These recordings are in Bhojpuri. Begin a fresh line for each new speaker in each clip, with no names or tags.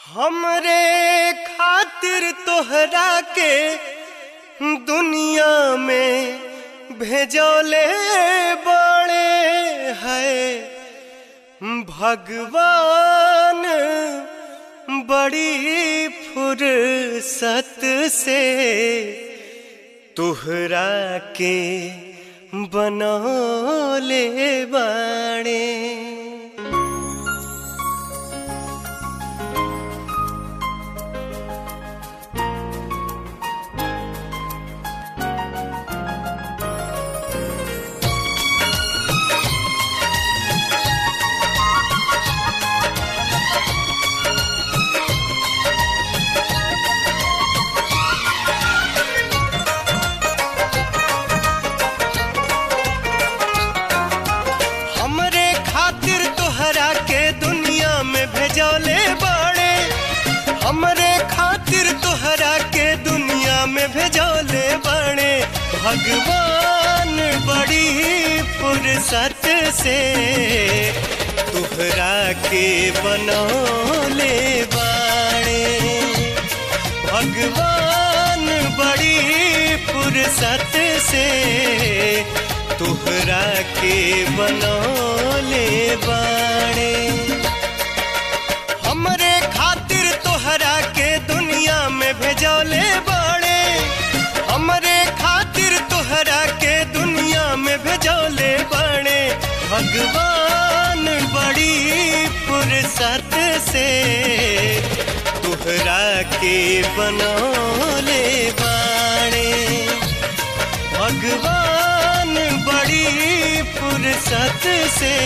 हमरे खातिर तोहरा के दुनिया में भेजोले बड़े है भगवान बड़ी फुर्सत से तोहरा के बनौले बाड़े। भेजोले बड़े हमरे खातिर तोहरा के दुनिया में भेजोले बड़े भगवान बड़ी फुर्सत से तोहरा के बनौले बाड़े। भगवान बड़ी फुर्सत से तोहरा के बनौले बाड़े। हमरे खातिर तोहरा के दुनिया में भेजोले बड़े हमरे खातिर तोहरा के दुनिया में भेजोले बड़े भगवान बड़ी फुर्सत से तोहरा के बनौले बाड़े। भगवान बड़ी फुर्सत से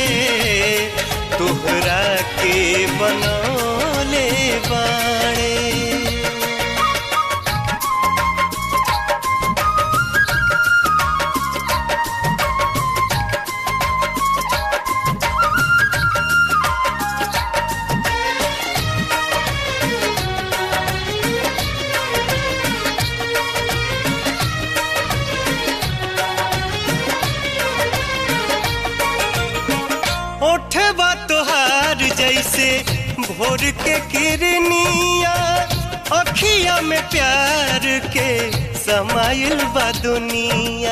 तोहरा के बनौले बाड़े। ओठवा तोहार जैसे भोर के किरनिया अखिया में प्यार के समाइल बा दुनिया।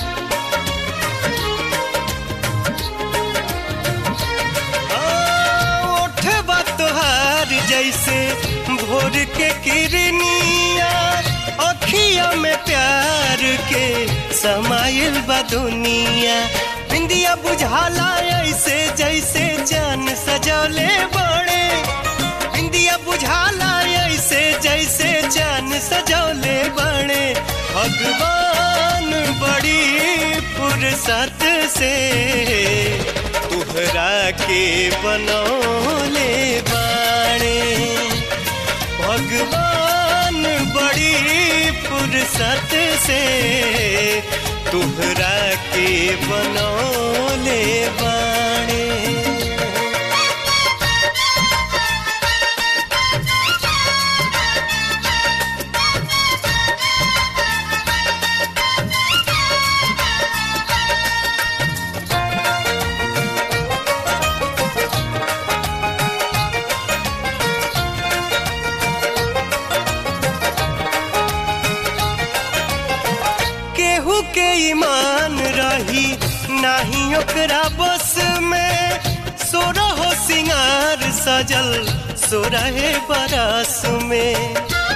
ओठवा तोहार जैसे भोर के किरनिया अखिया में प्यार के समाइल बा दुनिया। बिंदिया बुझाला ऐसे जैसे जान सजौले बड़े बिंदिया बुझाला ऐसे जैसे जान सजौले बड़े भगवान बड़ी फुर्सत से तोहरा के बनौले बाड़े। भगवान बड़ी फुर्सत से तोहरा के बनौले बाड़े। केहू के ईमान रही नाही ओकरा बस में सोरहो सिंगार सजल सोरहे बरस में।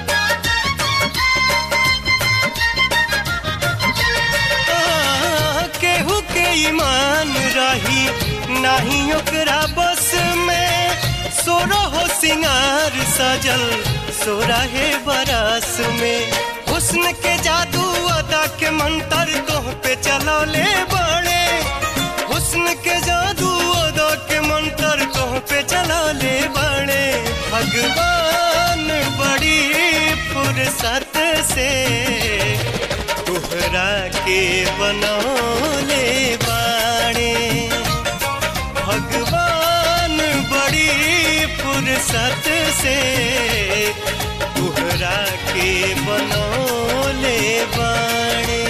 केहू के ईमान रही नाही ओकरा बस में सोरहो सिंगार सजल सोरहे बरस में। हुस्न के जादू अदा के मंतर तोह पे चलौले बड़े हुस्न के जादू अदा के मंतर तोह पे चलौले बड़े भगवान बड़ी फुर्सत से तोहरा के बनौले बाड़े। भगवान बड़ी फुर्सत से तोहरा के बनौले बाड़े।